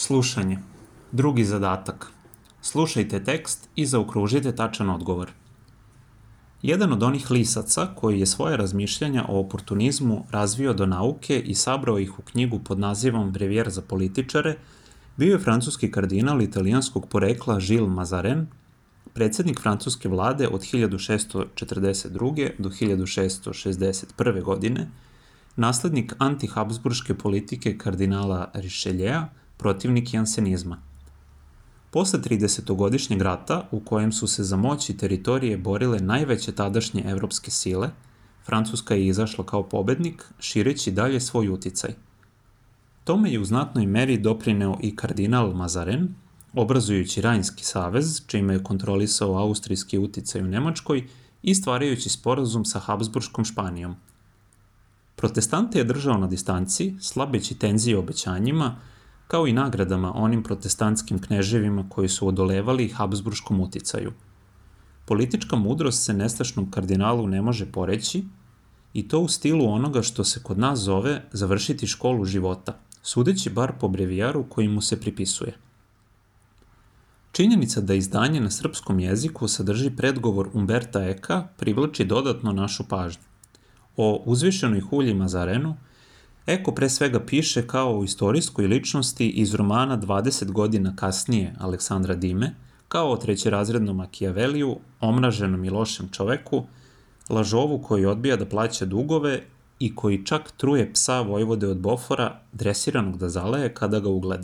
Slušanje. Drugi zadatak. Slušajte tekst i zaokružite tačan odgovor. Jedan od onih lisaca koji je svoje razmišljanja o oportunizmu razvio do nauke i sabrao ih u knjigu pod nazivom Brevijer za političare, bio je francuski kardinal italijanskog porekla Gilles Mazarin, predsednik francuske vlade od 1642. do 1661. godine, naslednik anti-habsburške politike kardinala Richelieu, protivnik jansenizma. Posle 30-godišnjeg rata, u kojem su se za moć i teritorije borile najveće tadašnje evropske sile, Francuska je izašla kao pobednik, šireći dalje svoj uticaj. Tome je u znatnoj meri doprineo i kardinal Mazarin, obrazujući Rajnski savez, čime je kontrolisao austrijski uticaj u Nemačkoj i stvarajući sporazum sa Habsburškom Španijom. Protestante je držao na distanci, slabeći tenzije obećanjima, kao i nagradama onim protestantskim kneževima koji su odolevali Habsburškom uticaju. Politička mudrost se nestašnom kardinalu ne može poreći, i to u stilu onoga što se kod nas zove završiti školu života, sudeći bar po brevijaru koji mu se pripisuje. Činjenica da izdanje na srpskom jeziku sadrži predgovor Umberta Eka privlači dodatno našu pažnju. O uzvišenoj hulji Mazarenu Eko pre svega piše kao o istorijskoj ličnosti iz romana 20 godina kasnije Aleksandra Dime, kao o trećerazrednom Makijaveliju, omraženom i lošem čoveku, lažovu koji odbija da plaća dugove i koji čak truje psa vojvode od Bofora, dresiranog da zalaje kada ga ugleda.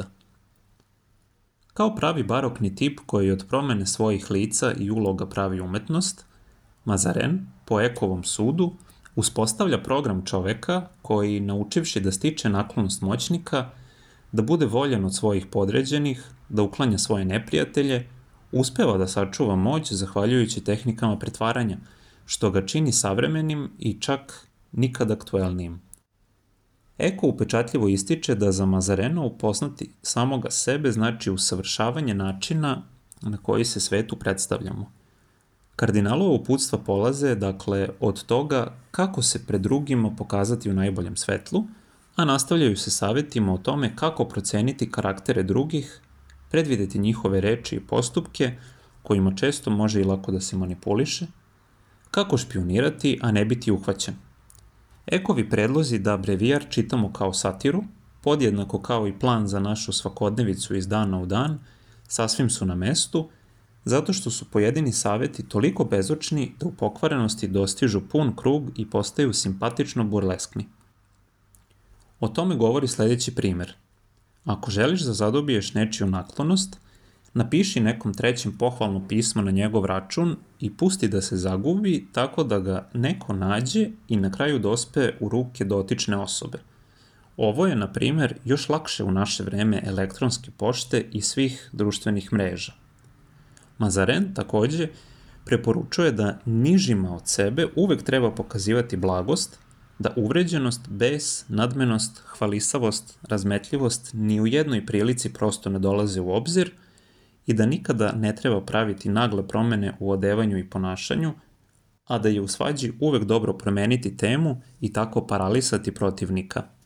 Kao pravi barokni tip koji od promene svojih lica i uloga pravi umetnost, Mazaren, po Ekovom sudu, uspostavlja program čoveka koji, naučivši da stiče naklonost moćnika, da bude voljan od svojih podređenih, da uklanja svoje neprijatelje, uspeva da sačuva moć zahvaljujući tehnikama pretvaranja, što ga čini savremenim i čak nikad aktuelnijim. Eko upečatljivo ističe da za Mazarena upoznati samoga sebe znači usavršavanje načina na koji se svetu predstavljamo. Kardinalova uputstva polaze, dakle, od toga kako se pred drugima pokazati u najboljem svetlu, a nastavljaju se savetima o tome kako proceniti karaktere drugih, predvideti njihove reči i postupke, kojima često može i lako da se manipuliše, kako špijunirati, a ne biti uhvaćen. Ekovi predlozi da brevijar čitamo kao satiru, podjednako kao i plan za našu svakodnevicu iz dana u dan, sasvim su na mestu, zato što su pojedini saveti toliko bezočni da u pokvarenosti dostižu pun krug i postaju simpatično burleskni. O tome govori sledeći primer. Ako želiš da zadobiješ nečiju naklonost, napiši nekom trećem pohvalno pismo na njegov račun i pusti da se zagubi tako da ga neko nađe i na kraju dospe u ruke dotične osobe. Ovo je, na primer, još lakše u naše vreme elektronske pošte i svih društvenih mreža. Mazaren takođe preporučuje da nižima od sebe uvek treba pokazivati blagost, da uvređenost, bes, nadmenost, hvalisavost, razmetljivost ni u jednoj prilici prosto ne dolaze u obzir i da nikada ne treba praviti nagle promene u odevanju i ponašanju, a da je u svađi uvek dobro promeniti temu i tako paralisati protivnika.